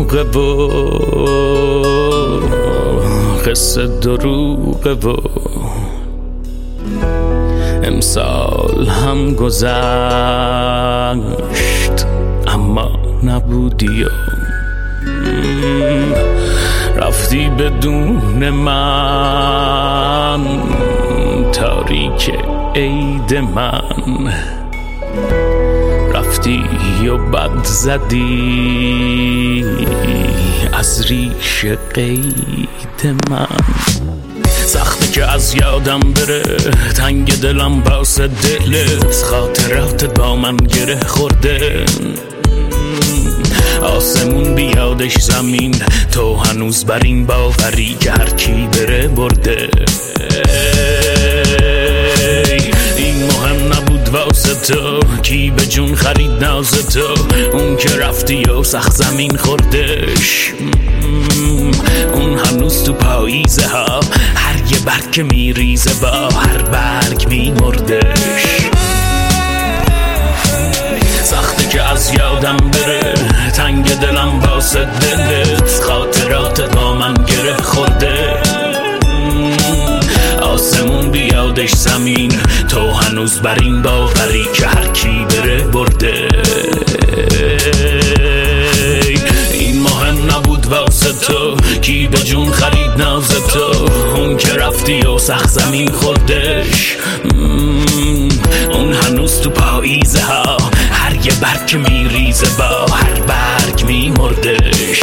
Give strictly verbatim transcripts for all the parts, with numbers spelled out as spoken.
دروغه و قصه دروغه و امسال هم گذشت اما نبودی و رفتی بدون من تاریک عید من رفتی و بد زدی از ریش قید من سخته که از یادم بره تنگ دلم باس دلت خاطراتت با من گره خورده آسمون بیادش زمین تو هنوز بر این باوری که هر کی بره برده این مهم نبود واسه تو کی به جون خرید ناز تو اون که رفتی و سخت زمین خوردش اون هنوز تو پاییزه ها هر یه برگ که میریزه با هر برگ میمردش سخته که از یادم بره تنگ دلم واسه دلت خاطرات با من گره خورده آسمون بیادش زمین تو هنوز بر این باوری که هر کی بره برده این مهم نبود واسه تو کی به جون خرید ناز تو اون که رفتی و سخت زمین خوردش اون هنوز تو پاییزه ها هر یه برگ که میریزه با هر برگ میمردش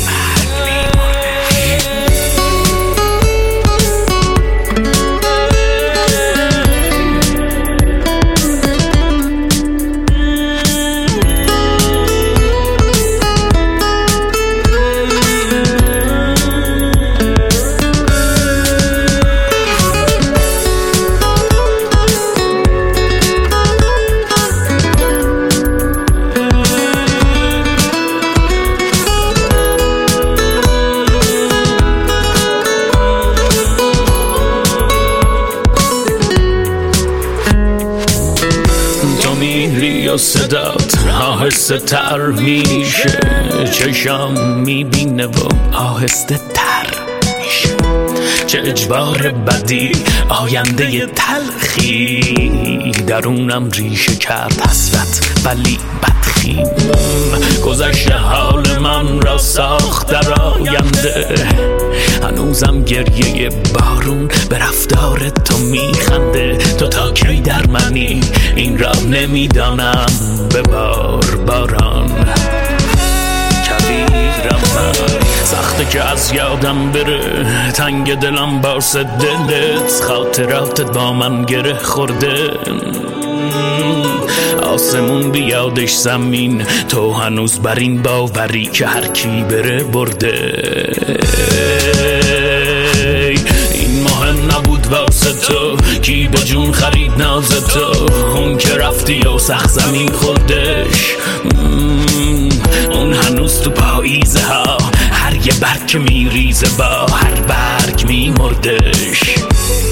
میری و صدات آهسته تر میشه چشم میبینه و آهسته تر میشه چه اجبار بدی آینده تلخی درونم ریشه کرد حسرت ولی بدخیم گذشته حال من را ساخت در آینده هنوزم گریه بارون به رفتار تو میخنده تو تا کی در منی این را نمیدانم ببار باران کویرم من سخته که از یادم بره تنگ دلم باس دلت خاطراتت با من گره خورده آسمون بیادش زمین تو هنوز بر این باوری که هر کی بره برده این مهم نبود واسه تو کی به جون خرید ناز تو اون که رفتی و سخت زمین خوردش اون هنوز تو پاییزه ها هر یه برگ که میریزه با هر برگ میمردش